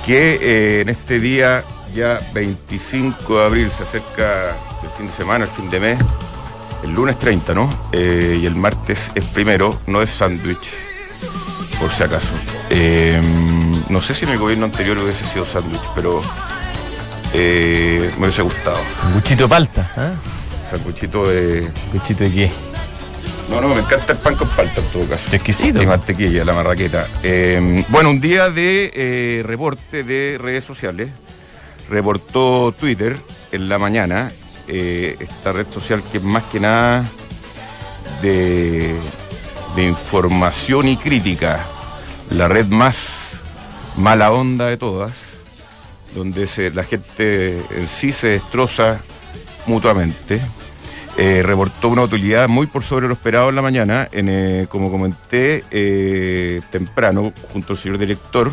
que en este día, ya 25 de abril, se acerca el fin de semana, el fin de mes, el lunes 30, ¿no? Y el martes es primero, no es sándwich, por si acaso. No sé si en el gobierno anterior hubiese sido sándwich, pero me hubiese gustado. Sanguchito de palta, ¿eh? Sanguchito de... ¿Sanguchito de qué? No, me encanta el pan con palta en todo caso. Exquisito. Y mantequilla, la marraqueta. Bueno, un día de reporte de redes sociales. Reportó Twitter en la mañana, esta red social que es más que nada de información y crítica, la red más mala onda de todas, donde la gente en sí se destroza mutuamente. Reportó una utilidad muy por sobre lo esperado en la mañana, como comenté temprano junto al señor director.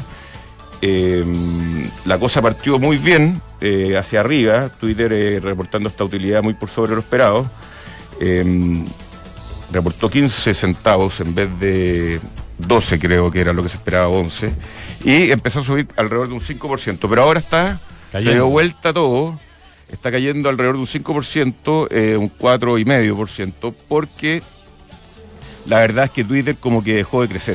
La cosa partió muy bien hacia arriba, Twitter reportando esta utilidad muy por sobre lo esperado. Reportó 15 centavos en vez de 12, creo que era lo que se esperaba, 11, y empezó a subir alrededor de un 5%, pero ahora se dio vuelta todo. Está cayendo alrededor de un 5%, un 4,5%, porque la verdad es que Twitter como que dejó de crecer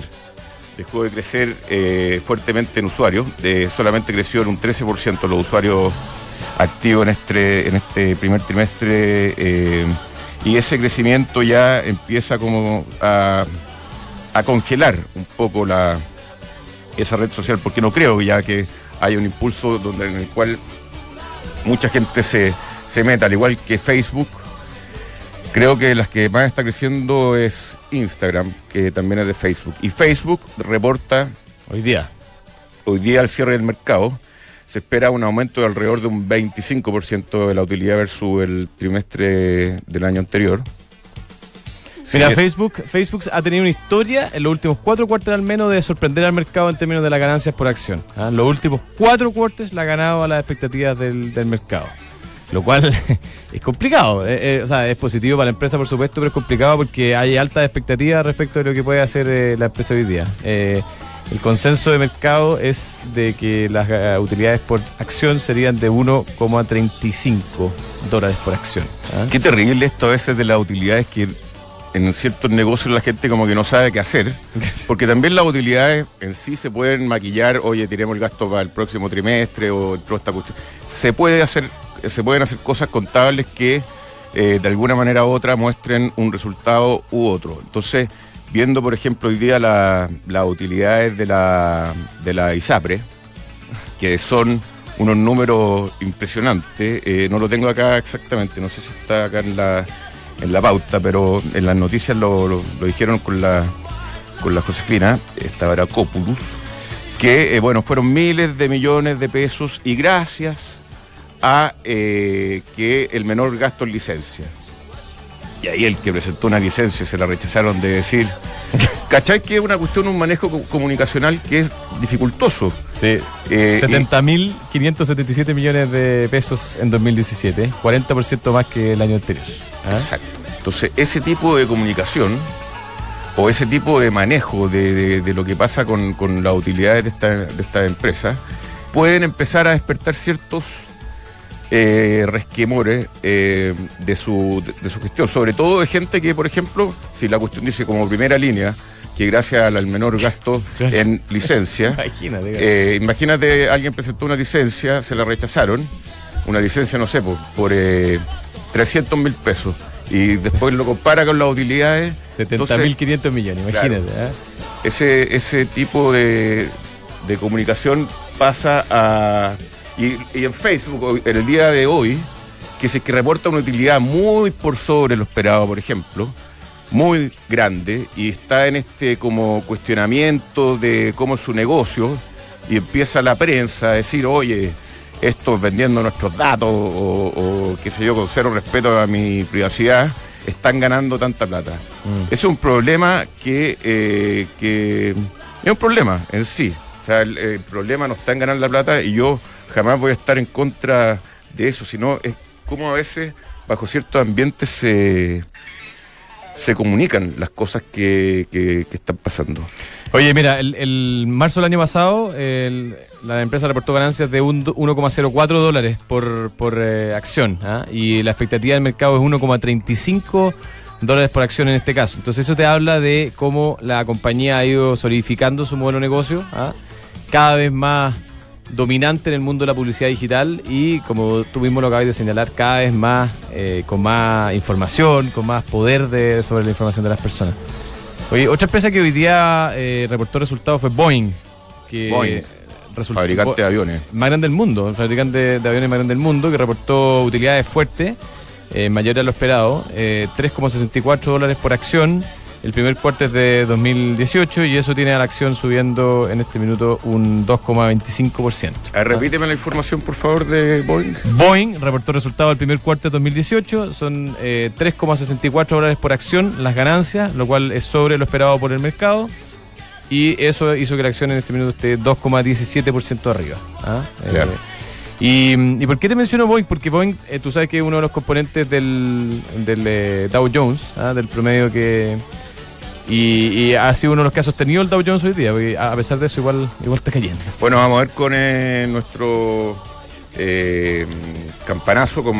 fuertemente en usuarios. Solamente creció en un 13% los usuarios activos en este primer trimestre, y ese crecimiento ya empieza como a congelar un poco esa red social, porque no creo ya que haya un impulso en el cual mucha gente se meta, al igual que Facebook. Creo que las que más está creciendo es Instagram, que también es de Facebook. Y Facebook reporta hoy día al cierre del mercado, se espera un aumento de alrededor de un 25% de la utilidad versus el trimestre del año anterior. Mira, Facebook ha tenido una historia en los últimos 4 quarters al menos de sorprender al mercado en términos de las ganancias por acción. Los últimos 4 quarters la ha ganado a las expectativas del mercado, lo cual es complicado. O sea, es positivo para la empresa, por supuesto, pero es complicado porque hay altas expectativas respecto de lo que puede hacer la empresa hoy día. El consenso de mercado es de que las utilidades por acción serían de $1,35 por acción. Qué terrible esto a veces de las utilidades, que en ciertos negocios la gente como que no sabe qué hacer, porque también las utilidades en sí se pueden maquillar. Oye, tiremos el gasto para el próximo trimestre o esta cuestión. Se pueden hacer cosas contables que de alguna manera u otra muestren un resultado u otro. Entonces, viendo por ejemplo hoy día las utilidades de la ISAPRE, que son unos números impresionantes, no lo tengo acá exactamente, no sé si está acá en la pauta, pero en las noticias lo dijeron con la Josefina, esta Veracopoulos, que fueron miles de millones de pesos, y gracias a que el menor gasto en licencia. Y ahí el que presentó una licencia se la rechazaron de decir, ¿cachai? Que es una cuestión, un manejo comunicacional que es dificultoso. Sí. 70.577 millones de pesos en 2017, 40% más que el año anterior. Exacto. Entonces, ese tipo de comunicación o ese tipo de manejo de lo que pasa con las utilidades de esta empresa pueden empezar a despertar ciertos resquemores de su gestión, sobre todo de gente que, por ejemplo, si la cuestión dice como primera línea que gracias al menor gasto en licencia, imagínate, alguien presentó una licencia, se la rechazaron, una licencia, no sé, por 300.000 pesos, y después lo compara con las utilidades, 70.500 millones, imagínate. Claro, ese tipo de comunicación pasa a... Y en Facebook, en el día de hoy, que reporta una utilidad muy por sobre lo esperado, por ejemplo, muy grande, y está en este como cuestionamiento de cómo es su negocio, y empieza la prensa a decir, oye, estos vendiendo nuestros datos o qué sé yo, con cero respeto a mi privacidad, están ganando tanta plata. Es un problema que es un problema en sí. O sea, el problema no está en ganar la plata, y yo jamás voy a estar en contra de eso, sino es como a veces bajo ciertos ambientes se comunican las cosas que están pasando. Oye, mira, el marzo del año pasado la empresa reportó ganancias de $1,04 por acción, ¿ah? Y la expectativa del mercado es $1,35 por acción en este caso. Entonces eso te habla de cómo la compañía ha ido solidificando su modelo de negocio, ¿ah? Cada vez más dominante en el mundo de la publicidad digital y, como tú mismo lo acabas de señalar, cada vez más con más información, con más poder sobre la información de las personas. Oye, otra empresa que hoy día reportó resultados fue Boeing, fabricante de aviones. Más grande del mundo, el fabricante de aviones más grande del mundo, que reportó utilidades fuertes, mayores a lo esperado, $3,64 por acción. El primer cuarto es de 2018 y eso tiene a la acción subiendo en este minuto un 2,25%. Repíteme la información, por favor, de Boeing. Boeing reportó resultados del primer cuarto de 2018, son $3,64 por acción las ganancias, lo cual es sobre lo esperado por el mercado. Y eso hizo que la acción en este minuto esté 2,17% arriba. Claro. ¿Y por qué te menciono Boeing? Porque Boeing, tú sabes que es uno de los componentes del Dow Jones, del promedio que... Y ha sido uno de los que ha sostenido el Dow Jones hoy día, porque a pesar de eso igual está cayendo. Bueno, vamos a ver con nuestro campanazo con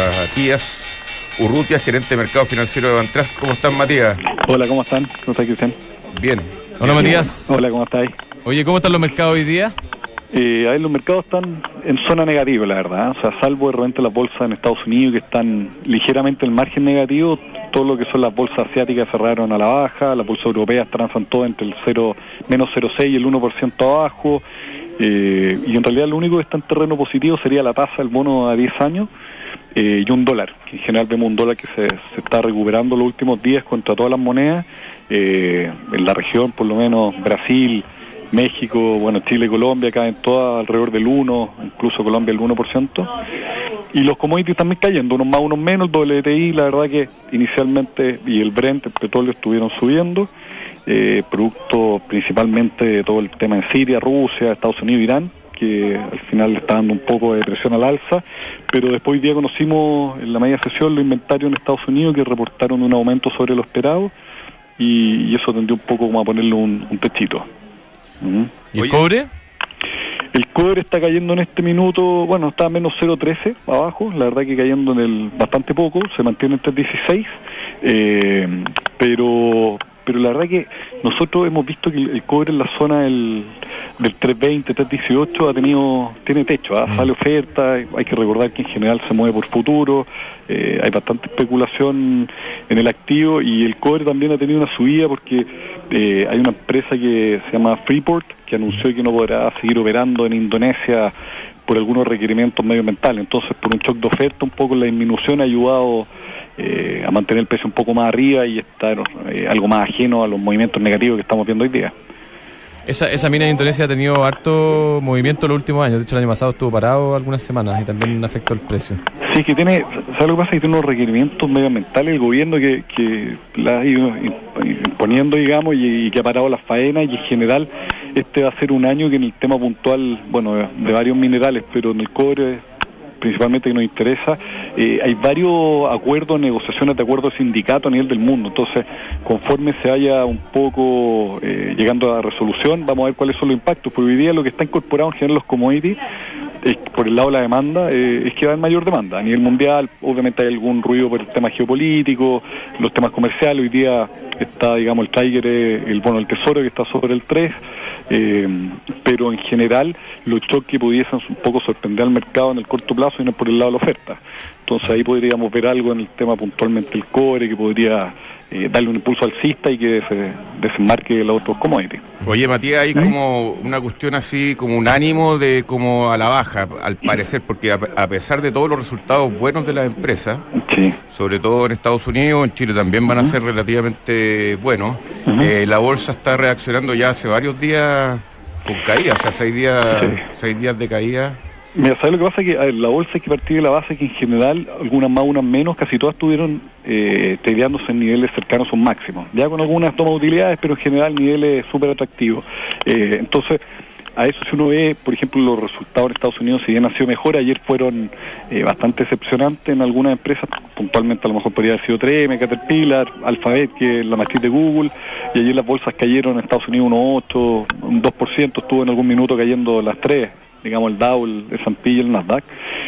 Matías Urrutia, gerente de mercado financiero de Bantrust. ¿Cómo están, Matías? Hola, ¿cómo están? ¿Cómo está, Cristian? Bien. Hola, Matías. Hola, ¿cómo estáis? Oye, ¿cómo están los mercados hoy día? Los mercados están en zona negativa, la verdad. O sea, salvo de repente las bolsas en Estados Unidos que están ligeramente en el margen negativo, todo lo que son las bolsas asiáticas cerraron a la baja, las bolsas europeas transan todo entre el menos 0,6 y el 1% abajo, y en realidad lo único que está en terreno positivo sería la tasa del bono a 10 años y $1, que en general vemos un dólar que se está recuperando los últimos días contra todas las monedas, en la región por lo menos Brasil, México, bueno, Chile y Colombia caen todas alrededor del 1, incluso Colombia el 1%, y los commodities también cayendo, unos más, unos menos. El WTI, la verdad que inicialmente, y el Brent, el petróleo, estuvieron subiendo, producto principalmente de todo el tema en Siria, Rusia, Estados Unidos, Irán, que al final le está dando un poco de presión al alza, pero después hoy día conocimos en la media sesión los inventarios en Estados Unidos que reportaron un aumento sobre lo esperado, y eso tendió un poco como a ponerle un techito. ¿Y el cobre? El cobre está cayendo en este minuto, bueno, está a menos 0,13 abajo, la verdad que cayendo bastante poco, se mantiene en 3,16, pero la verdad que nosotros hemos visto que el cobre en la zona del 3,20, 3,18 tiene techo, sale oferta, hay que recordar que en general se mueve por futuro, hay bastante especulación en el activo, y el cobre también ha tenido una subida porque hay una empresa que se llama Freeport que anunció que no podrá seguir operando en Indonesia por algunos requerimientos medioambientales. Entonces, por un shock de oferta, un poco la disminución ha ayudado a mantener el precio un poco más arriba y estar algo más ajeno a los movimientos negativos que estamos viendo hoy día. Esa mina de Indonesia ha tenido harto movimiento los últimos años. De hecho, el año pasado estuvo parado algunas semanas y también afectó el precio. Sí, que tiene, ¿sabes lo que pasa? Que tiene unos requerimientos medioambientales el gobierno que la ha ido imponiendo, digamos, y que ha parado las faenas, y en general este va a ser un año que en el tema puntual, bueno, de varios minerales, pero en el cobre principalmente que nos interesa, hay varios acuerdos, negociaciones de acuerdos de sindicato a nivel del mundo. Entonces, conforme se vaya un poco llegando a la resolución, vamos a ver cuáles son los impactos, porque hoy día lo que está incorporado en general los commodities, por el lado de la demanda, es que va a haber mayor demanda. A nivel mundial, obviamente hay algún ruido por el tema geopolítico, los temas comerciales. Hoy día está, digamos, el Tiger, el bono del Tesoro, que está sobre el 3, pero en general los choques pudiesen un poco sorprender al mercado en el corto plazo y no por el lado de la oferta. Entonces ahí podríamos ver algo en el tema puntualmente el cobre, que podría darle un impulso alcista y que se desembarque los otros commodities. Oye, Matías, hay como una cuestión así, como un ánimo de como a la baja, al parecer, porque a pesar de todos los resultados buenos de las empresas, sí, sobre todo en Estados Unidos, en Chile también van a ser relativamente buenos, la bolsa está reaccionando ya hace varios días con caída, o sea, 6 días de caída. Mira, ¿sabes lo que pasa? Que la bolsa hay que partir de la base que en general, algunas más, unas menos, casi todas estuvieron tradeándose en niveles cercanos a un máximo. Ya con algunas tomas de utilidades, pero en general niveles súper atractivos. Entonces, a eso, si uno ve, por ejemplo, los resultados en Estados Unidos, si bien han sido mejor, ayer fueron bastante decepcionantes en algunas empresas, puntualmente a lo mejor podría haber sido 3M, Caterpillar, Alphabet, que es la matriz de Google, y ayer las bolsas cayeron en Estados Unidos un 8, un 2%, estuvo en algún minuto cayendo las 3, digamos el Dow, el S&P y el Nasdaq.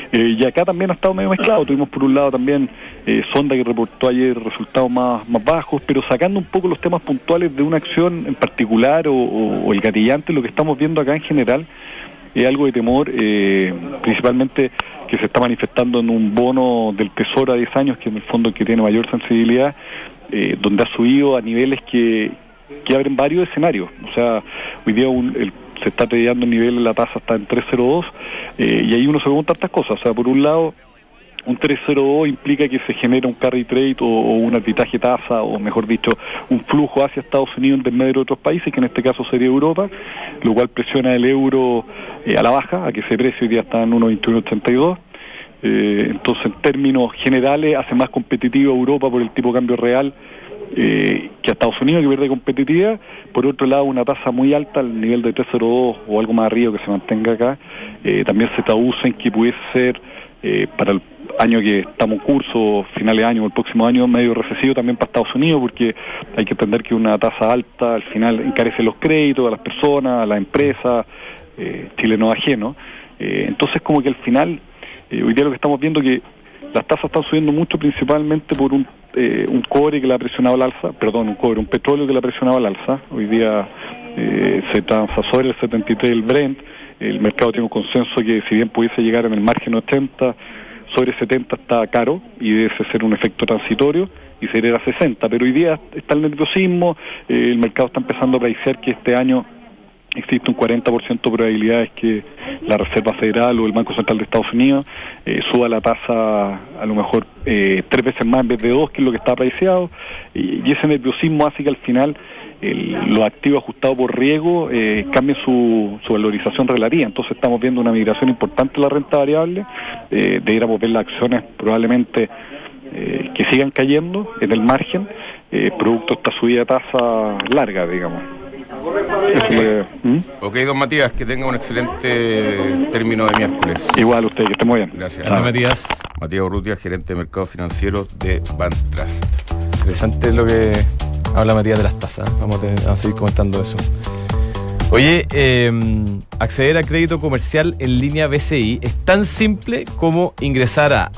Y acá también ha estado medio mezclado. Tuvimos por un lado también Sonda, que reportó ayer resultados más bajos, pero sacando un poco los temas puntuales de una acción en particular o el gatillante, lo que estamos viendo acá en general es algo de temor, principalmente que se está manifestando en un bono del Tesoro a 10 años, que en el fondo que tiene mayor sensibilidad, donde ha subido a niveles que abren varios escenarios. O sea, hoy día se está tradeando el nivel, la tasa está en 3.02, y ahí uno se pregunta estas cosas. O sea, por un lado, un 3.02 implica que se genera un carry trade o un arbitraje tasa, o mejor dicho, un flujo hacia Estados Unidos en medio de otros países, que en este caso sería Europa, lo cual presiona el euro a la baja, a que ese precio hoy día está en 1.2182. Entonces, en términos generales, hace más competitiva Europa por el tipo de cambio real que a Estados Unidos, que pierde competitividad. Por otro lado, una tasa muy alta, al nivel de 3.02 o algo más arriba que se mantenga acá, también se traduce en que pudiese ser para el año que estamos en curso, finales de año o el próximo año, medio recesivo también para Estados Unidos, porque hay que entender que una tasa alta al final encarece los créditos a las personas, a las empresas, Chile no ajeno. Entonces, como que al final, hoy día lo que estamos viendo que las tasas están subiendo mucho, principalmente por un cobre que la ha presionado al alza, un petróleo que la ha presionado al alza. Hoy día se transa sobre el 73 el Brent. El mercado tiene un consenso que, si bien pudiese llegar en el margen 80, sobre 70 está caro y debe ser un efecto transitorio, y sería a 60. Pero hoy día está el nerviosismo, el mercado está empezando a preciar que este año existe un 40% de probabilidades que la Reserva Federal o el Banco Central de Estados Unidos suba la tasa a lo mejor 3 veces más en vez de 2, que es lo que está apreciado, y ese nerviosismo hace que al final los activos ajustados por riesgo cambien su valorización relativa. Entonces estamos viendo una migración importante en la renta variable, deberíamos ver las acciones probablemente que sigan cayendo en el margen, producto de esta subida de tasa larga, digamos. Ok, don Matías, que tenga un excelente término de miércoles. Igual usted, que esté muy bien. Gracias. Matías. Matías Urrutia, gerente de mercados financieros de Bantrust. Interesante lo que habla Matías de las tasas. Vamos a seguir comentando eso. Oye, acceder a crédito comercial en línea BCI es tan simple como ingresar a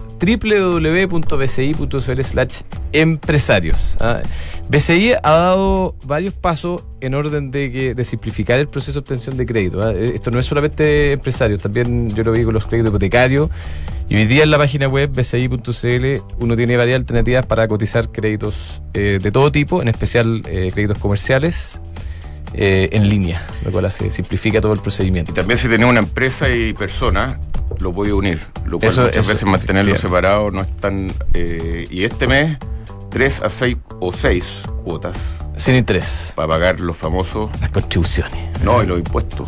www.bci.cl/empresarios. BCI ha dado varios pasos en orden de simplificar el proceso de obtención de crédito. Esto no es solamente empresarios, también yo lo vi con los créditos hipotecarios. Y hoy día en la página web bci.cl uno tiene varias alternativas para cotizar créditos de todo tipo, en especial créditos comerciales en línea, lo cual simplifica todo el procedimiento. Y también si tenés una empresa y persona, lo puede unir, lo cual muchas veces mantenerlo separado no es tan... y este mes, 3 a 6 o 6 cuotas. Sin interés. Para pagar los famosos... Las contribuciones. No, y los impuestos.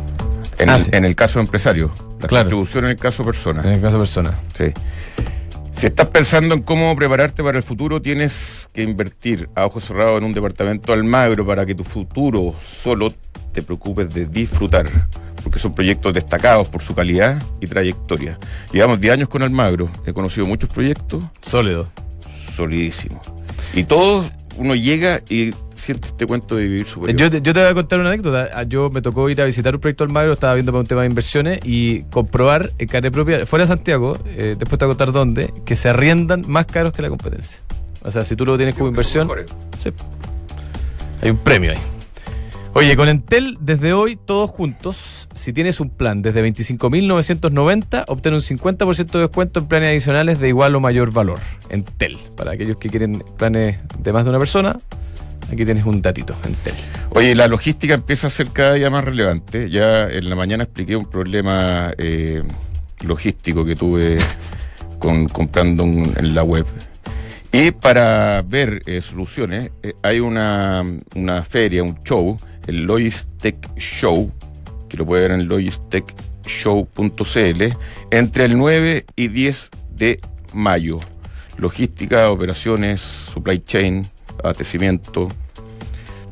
En el caso empresario. La contribución en el caso persona. En el caso persona. Sí. Si estás pensando en cómo prepararte para el futuro, tienes que invertir a ojos cerrados en un departamento Almagro para que tu futuro solo te preocupes de disfrutar, porque son proyectos destacados por su calidad y trayectoria. Llevamos 10 años con Almagro, he conocido muchos proyectos. Sólidos. Solidísimos. Y todos, uno llega y siente este cuento de vivir superior. Yo te voy a contar una anécdota. Yo me tocó ir a visitar un proyecto Almagro, estaba viendo para un tema de inversiones y comprobar en carne propia, fuera de Santiago, después te voy a contar dónde, que se arriendan más caros que la competencia. O sea, si tú lo tienes como inversión, sí, hay un premio ahí. Oye, con Entel, desde hoy, todos juntos, si tienes un plan desde 25.990, obtén un 50% de descuento en planes adicionales de igual o mayor valor. Entel, para aquellos que quieren planes de más de una persona, aquí tienes un datito, Entel. Oye, la logística empieza a ser cada día más relevante. Ya en la mañana expliqué un problema logístico que tuve comprando en la web. Y para ver soluciones, hay una feria, un show, el Logistech Show, que lo puede ver en logistechshow.cl, entre el 9 y 10 de mayo. Logística, operaciones, supply chain, abastecimiento,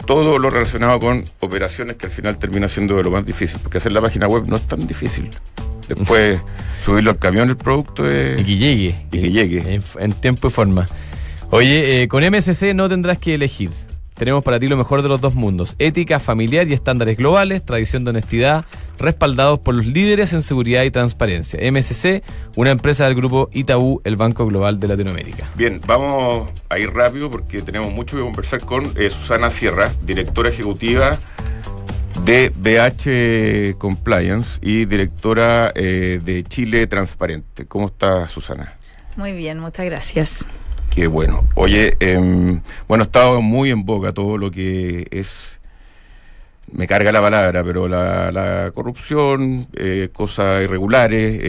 todo lo relacionado con operaciones, que al final termina siendo de lo más difícil, porque hacer la página web no es tan difícil. Después subirlo al camión el producto y que llegue. En tiempo y forma. Oye, con MSC no tendrás que elegir. Tenemos para ti lo mejor de los dos mundos: ética familiar y estándares globales, tradición de honestidad, respaldados por los líderes en seguridad y transparencia. MSC, una empresa del grupo Itaú, el Banco Global de Latinoamérica. Bien, vamos a ir rápido porque tenemos mucho que conversar con Susana Sierra, directora ejecutiva de BH Compliance y directora de Chile Transparente. ¿Cómo está, Susana? Muy bien, muchas gracias. Qué bueno. Oye, ha estado muy en boga todo lo que es, me carga la palabra, pero la corrupción, cosas irregulares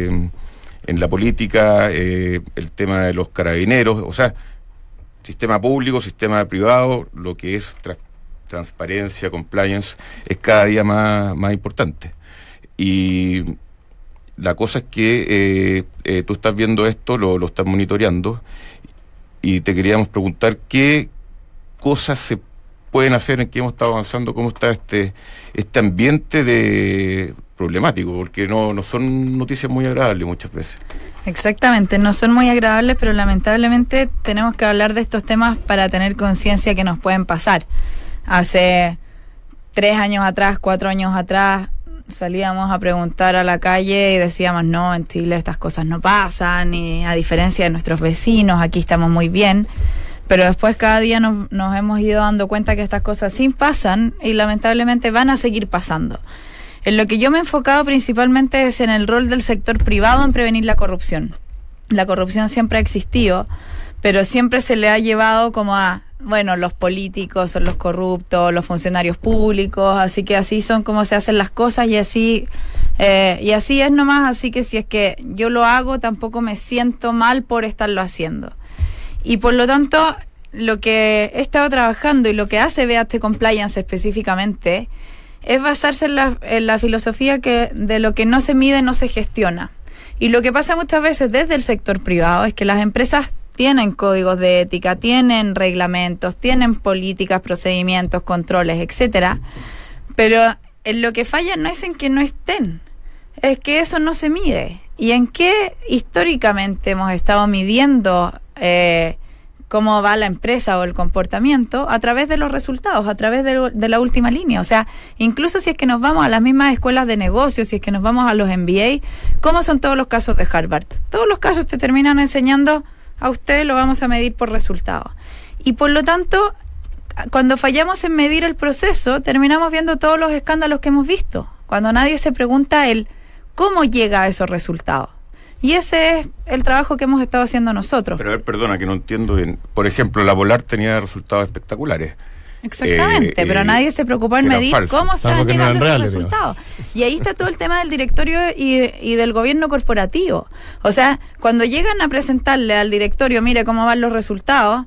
en la política, el tema de los carabineros, o sea, sistema público, sistema privado, lo que es transparencia, compliance, es cada día más importante. Y la cosa es que tú estás viendo esto, lo estás monitoreando, y te queríamos preguntar qué cosas se pueden hacer, en qué hemos estado avanzando, cómo está este ambiente de problemático, porque no son noticias muy agradables muchas veces. Exactamente, no son muy agradables, pero lamentablemente tenemos que hablar de estos temas para tener conciencia que nos pueden pasar. Hace 3 años atrás, 4 años atrás, salíamos a preguntar a la calle y decíamos, no, en Chile estas cosas no pasan, y a diferencia de nuestros vecinos, aquí estamos muy bien. Pero después cada día nos hemos ido dando cuenta que estas cosas sí pasan y lamentablemente van a seguir pasando. En lo que yo me he enfocado principalmente es en el rol del sector privado en prevenir la corrupción. La corrupción siempre ha existido, pero siempre se le ha llevado como a, bueno, los políticos son los corruptos, los funcionarios públicos, así que así son como se hacen las cosas y así es nomás, así que si es que yo lo hago tampoco me siento mal por estarlo haciendo. Y por lo tanto, lo que he estado trabajando y lo que hace BH Compliance específicamente es basarse en la filosofía que de lo que no se mide no se gestiona. Y lo que pasa muchas veces desde el sector privado es que las empresas tienen códigos de ética, tienen reglamentos, tienen políticas, procedimientos, controles, etcétera, pero en lo que falla no es en que no estén, es que eso no se mide. ¿Y en qué históricamente hemos estado midiendo cómo va la empresa o el comportamiento? A través de los resultados, a través de la última línea. O sea, incluso si es que nos vamos a las mismas escuelas de negocios, si es que nos vamos a los MBA, ¿cómo son todos los casos de Harvard? Todos los casos te terminan enseñando: a usted lo vamos a medir por resultados. Y por lo tanto, cuando fallamos en medir el proceso, terminamos viendo todos los escándalos que hemos visto, cuando nadie se pregunta el cómo llega a esos resultados. Y ese es el trabajo que hemos estado haciendo nosotros. Pero a ver, perdona, que no entiendo bien. Por ejemplo, la Polar tenía resultados espectaculares. Exactamente, pero nadie se preocupó en medir cómo estaban llegando esos resultados. Y ahí está todo el tema del directorio y del gobierno corporativo. O sea, cuando llegan a presentarle al directorio, mire cómo van los resultados,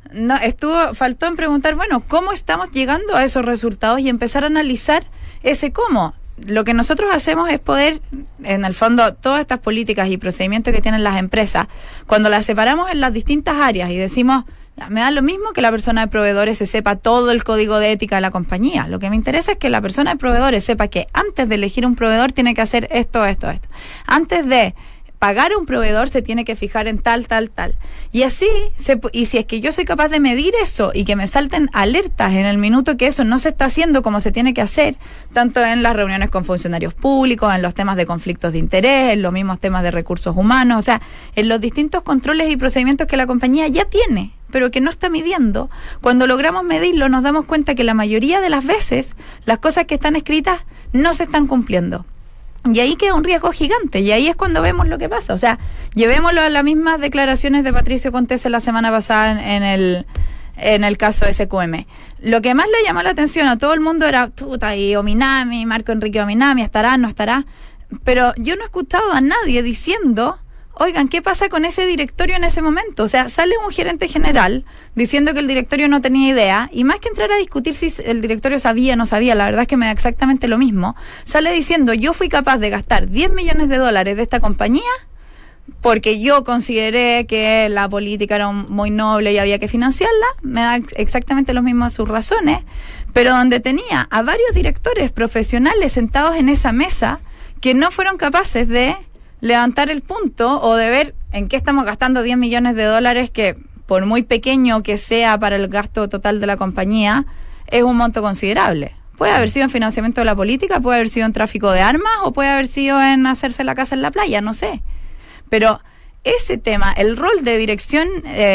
faltó en preguntar, bueno, ¿cómo estamos llegando a esos resultados? Y empezar a analizar ese cómo. Lo que nosotros hacemos es poder, en el fondo, todas estas políticas y procedimientos que tienen las empresas, cuando las separamos en las distintas áreas y decimos, me da lo mismo que la persona de proveedores se sepa todo el código de ética de la compañía. Lo que me interesa es que la persona de proveedores sepa que antes de elegir un proveedor tiene que hacer esto. Antes de pagar a un proveedor se tiene que fijar en tal. Y así, y si es que yo soy capaz de medir eso y que me salten alertas en el minuto que eso no se está haciendo como se tiene que hacer, tanto en las reuniones con funcionarios públicos, en los temas de conflictos de interés, en los mismos temas de recursos humanos, o sea, en los distintos controles y procedimientos que la compañía ya tiene, pero que no está midiendo, cuando logramos medirlo nos damos cuenta que la mayoría de las veces las cosas que están escritas no se están cumpliendo. Y ahí queda un riesgo gigante, y ahí es cuando vemos lo que pasa. O sea, llevémoslo a las mismas declaraciones de Patricio Contese la semana pasada en el caso de SQM. Lo que más le llamó la atención a todo el mundo era y Ominami, Marco Enrique Ominami, estará, no estará, pero yo no he escuchado a nadie diciendo, oigan, ¿qué pasa con ese directorio en ese momento? O sea, sale un gerente general diciendo que el directorio no tenía idea, y más que entrar a discutir si el directorio sabía o no sabía, la verdad es que me da exactamente lo mismo, sale diciendo, yo fui capaz de gastar $10 millones de esta compañía porque yo consideré que la política era muy noble y había que financiarla, me da exactamente lo mismo sus razones, pero donde tenía a varios directores profesionales sentados en esa mesa que no fueron capaces de levantar el punto o de ver en qué estamos gastando $10 millones, que por muy pequeño que sea para el gasto total de la compañía, es un monto considerable. Puede haber sido en financiamiento de la política, puede haber sido en tráfico de armas o puede haber sido en hacerse la casa en la playa, no sé. Pero ese tema, el rol de dirección,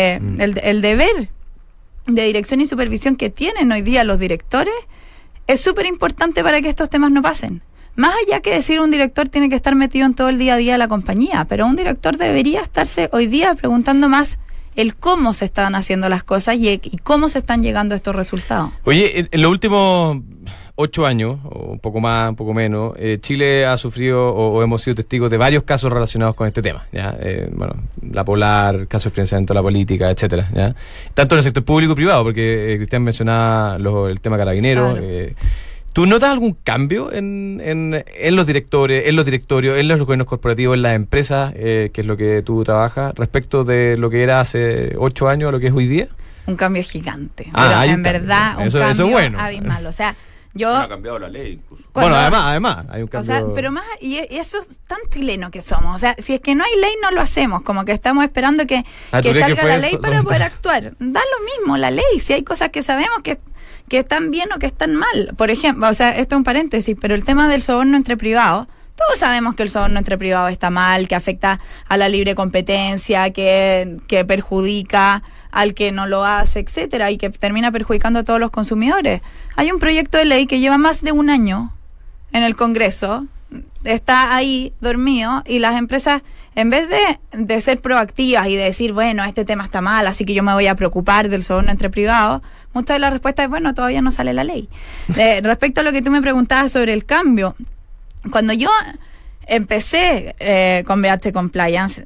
el deber de dirección y supervisión que tienen hoy día los directores es súper importante para que estos temas no pasen. Más allá que decir un director tiene que estar metido en todo el día a día de la compañía, pero un director debería estarse hoy día preguntando más el cómo se están haciendo las cosas y cómo se están llegando a estos resultados. Oye, en los últimos 8 años, o un poco más, un poco menos, Chile ha sufrido o hemos sido testigos de varios casos relacionados con este tema, ¿ya? La Polar, caso de financiamiento de la política, etcétera, ¿ya? Tanto en el sector público y privado, porque Cristian mencionaba el tema carabinero. Claro. ¿Tú notas algún cambio en los directores, en los directorios, en los gobiernos corporativos, en las empresas, que es lo que tú trabajas, respecto de lo que era hace 8 años a lo que es hoy día? Un cambio gigante. Pero en verdad, un cambio eso es bueno. abismal. O sea, yo... ha cambiado la ley incluso. Bueno, además, hay un cambio... O sea, pero más, y eso es tan chileno que somos. O sea, si es que no hay ley, no lo hacemos. Como que estamos esperando que salga la ley para poder actuar. Da lo mismo la ley, si hay cosas que sabemos que están bien o que están mal. Por ejemplo, o sea, esto es un paréntesis, pero el tema del soborno entre privados, todos sabemos que el soborno entre privados está mal, que afecta a la libre competencia, que perjudica al que no lo hace, etcétera, y que termina perjudicando a todos los consumidores. Hay un proyecto de ley que lleva más de un año en el Congreso, está ahí dormido, y las empresas, en vez de ser proactivas y de decir, bueno, este tema está mal, así que yo me voy a preocupar del soborno entre privados, muchas de las respuestas es, bueno, todavía no sale la ley. Respecto a lo que tú me preguntabas sobre el cambio, cuando yo empecé con BH Compliance,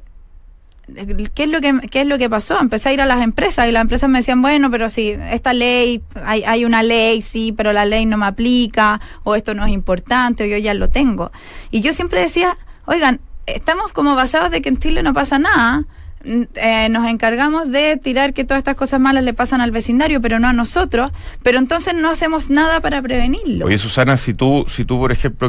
¿qué es lo que pasó? Empecé a ir a las empresas y las empresas me decían, bueno, pero si esta ley, hay una ley, sí, pero la ley no me aplica, o esto no es importante, o yo ya lo tengo. Y yo siempre decía, oigan, estamos como basados de que en Chile no pasa nada, nos encargamos de tirar que todas estas cosas malas le pasan al vecindario, pero no a nosotros, pero entonces no hacemos nada para prevenirlo. Oye, Susana, si tú por ejemplo,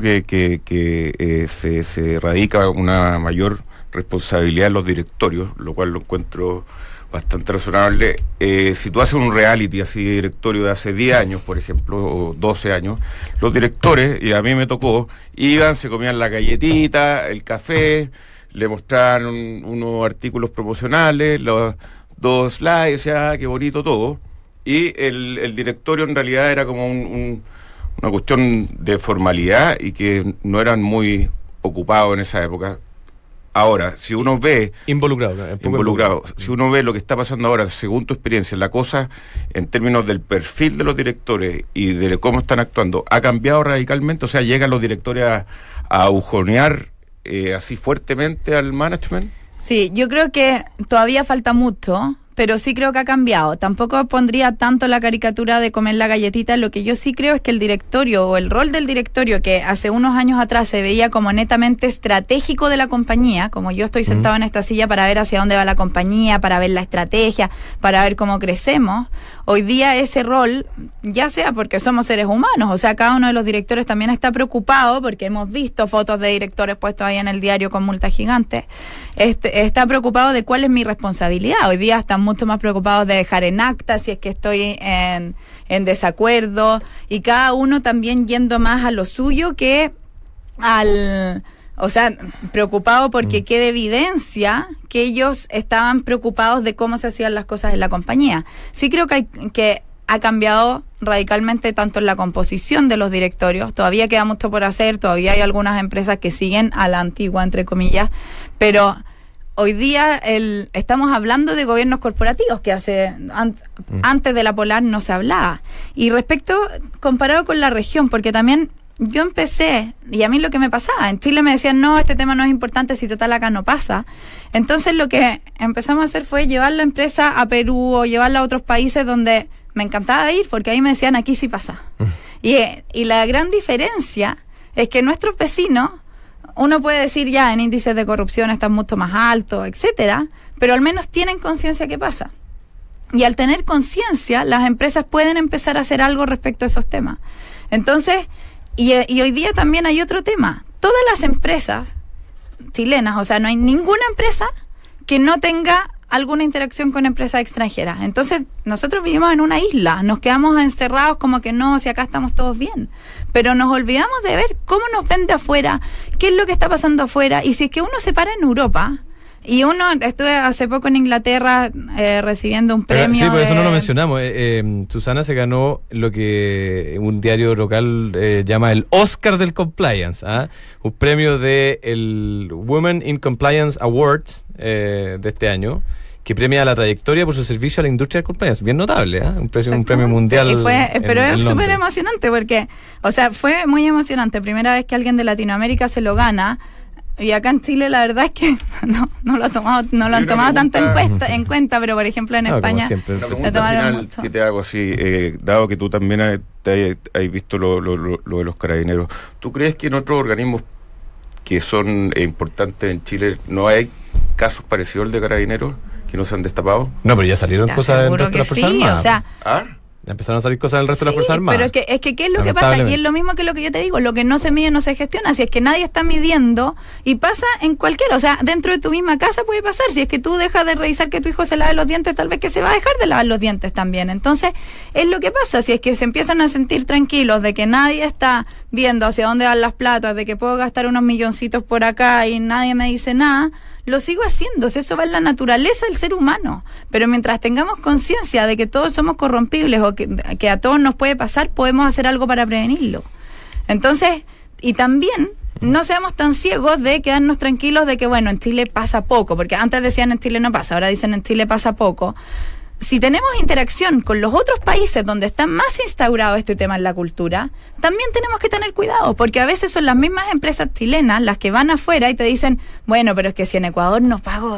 que se radica una mayor responsabilidad en los directorios, lo cual lo encuentro bastante razonable. Si tú haces un reality así de directorio de hace 10 años, por ejemplo, o 12 años, los directores, y a mí me tocó, iban, se comían la galletita, el café, le mostraron unos artículos promocionales, los 2 slides, qué bonito todo, y el directorio en realidad era como una cuestión de formalidad y que no eran muy ocupados en esa época. Ahora, si uno ve... Involucrado. Si uno ve lo que está pasando ahora, según tu experiencia, la cosa, en términos del perfil de los directores y de cómo están actuando, ha cambiado radicalmente. O sea, llegan los directores a agujonear así fuertemente al management. Sí, yo creo que todavía falta mucho, pero sí creo que ha cambiado. Tampoco pondría tanto la caricatura de comer la galletita. Lo que yo sí creo es que el directorio, o el rol del directorio, que hace unos años atrás se veía como netamente estratégico de la compañía, como yo estoy sentado en esta silla para ver hacia dónde va la compañía, para ver la estrategia, para ver cómo crecemos, hoy día ese rol, ya sea porque somos seres humanos, o sea, cada uno de los directores también está preocupado, porque hemos visto fotos de directores puestos ahí en el diario con multas gigantes, está preocupado de cuál es mi responsabilidad. Hoy día están mucho más preocupados de dejar en acta si es que estoy en desacuerdo, y cada uno también yendo más a lo suyo que o sea, preocupado porque quede evidencia que ellos estaban preocupados de cómo se hacían las cosas en la compañía. Sí creo que ha cambiado radicalmente tanto en la composición de los directorios. Todavía queda mucho por hacer, todavía hay algunas empresas que siguen a la antigua, entre comillas, pero hoy día estamos hablando de gobiernos corporativos que antes de la Polar no se hablaba. Y comparado con la región, porque también yo empecé, y a mí lo que me pasaba, en Chile me decían, no, este tema no es importante, si total acá no pasa. Entonces lo que empezamos a hacer fue llevar la empresa a Perú o llevarla a otros países donde me encantaba ir, porque ahí me decían, aquí sí pasa. Y la gran diferencia es que nuestros vecinos uno puede decir ya en índices de corrupción están mucho más altos, etcétera, pero al menos tienen conciencia qué pasa. Y al tener conciencia, las empresas pueden empezar a hacer algo respecto a esos temas. Entonces, y hoy día también hay otro tema. Todas las empresas chilenas, o sea, no hay ninguna empresa que no tenga alguna interacción con empresas extranjeras. Entonces, nosotros vivimos en una isla, nos quedamos encerrados como que no, si acá estamos todos bien. Pero nos olvidamos de ver cómo nos ven de afuera, qué es lo que está pasando afuera, y si es que uno se para en Europa, y estuve hace poco en Inglaterra recibiendo un premio. Sí, por eso no lo mencionamos. Susana se ganó lo que un diario local llama el Oscar del Compliance, un premio de el Women in Compliance Awards de este año, que premia la trayectoria por su servicio a la industria del compliance. Bien notable, un premio mundial. Pero es súper emocionante porque, o sea, fue muy emocionante. Primera vez que alguien de Latinoamérica se lo gana. Y acá en Chile la verdad es que no lo han tomado tanto en cuenta, pero por ejemplo en España la pregunta final que te hago así, dado que tú también has visto lo de los carabineros, ¿tú crees que en otros organismos que son importantes en Chile no hay casos parecidos al de carabineros que no se han destapado? No, pero ya salieron cosas del resto de las Fuerzas Armadas. O sea, ya empezaron a salir cosas del resto de las Fuerzas Armadas. Pero es que ¿qué es lo que pasa? Y es lo mismo que lo que yo te digo, lo que no se mide no se gestiona. Si es que nadie está midiendo, y pasa en cualquiera, o sea, dentro de tu misma casa puede pasar. Si es que tú dejas de revisar que tu hijo se lave los dientes, tal vez que se va a dejar de lavar los dientes también. Entonces, es lo que pasa. Si es que se empiezan a sentir tranquilos de que nadie está viendo hacia dónde van las platas, de que puedo gastar unos milloncitos por acá y nadie me dice nada, lo sigo haciendo, si eso va en la naturaleza del ser humano. Pero mientras tengamos conciencia de que todos somos corrompibles o que a todos nos puede pasar, podemos hacer algo para prevenirlo. Entonces, y también no seamos tan ciegos de quedarnos tranquilos de que, bueno, en Chile pasa poco, porque antes decían en Chile no pasa, ahora dicen en Chile pasa poco. Si tenemos interacción con los otros países donde está más instaurado este tema en la cultura, también tenemos que tener cuidado, porque a veces son las mismas empresas chilenas las que van afuera y te dicen, bueno, pero es que si en Ecuador no pago,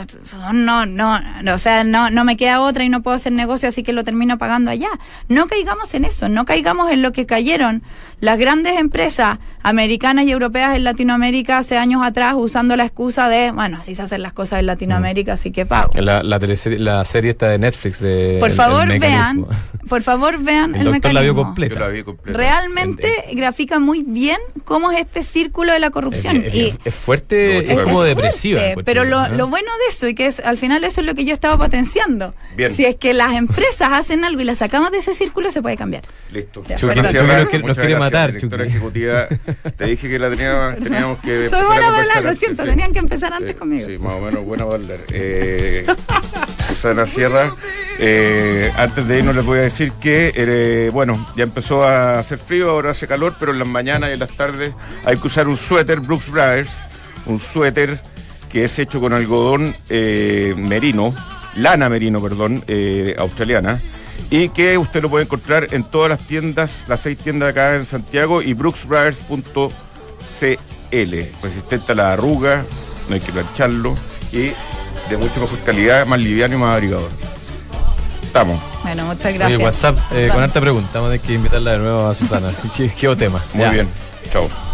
o sea, no me queda otra y no puedo hacer negocio, así que lo termino pagando allá. No caigamos en eso, no caigamos en lo que cayeron las grandes empresas americanas y europeas en Latinoamérica hace años atrás, usando la excusa de, bueno, así se hacen las cosas en Latinoamérica, así que pago. La serie esta de Netflix por favor vean el mecanismo. La vio completa. Yo la vi completa. Realmente grafica muy bien cómo es este círculo de la corrupción. Es fuerte, es como depresiva. Pero lo bueno de eso, y que al final eso es lo que yo estaba potenciando. Bien. Si es que las empresas hacen algo y las sacamos de ese círculo, se puede cambiar. Listo. Nos quiere matar. Directora ejecutiva, te dije que teníamos que... Soy buena para hablar, lo siento, tenían que empezar antes conmigo. Sí, más o menos buena para hablar. Susana Sierra, antes de irnos les voy a decir que ya empezó a hacer frío, ahora hace calor, pero en las mañanas y en las tardes hay que usar un suéter Brooks Brothers, un suéter que es hecho con algodón lana merino, australiana, y que usted lo puede encontrar en todas las tiendas, las 6 tiendas acá en Santiago, y brooksbrothers.cl. Resistente a la arruga, no hay que plancharlo, y de mucha mejor calidad, más liviano y más abrigador. Estamos. Bueno, muchas gracias. WhatsApp con harta pregunta, vamos a tener que invitarla de nuevo a Susana. ¿Qué tema? Muy bien, chao.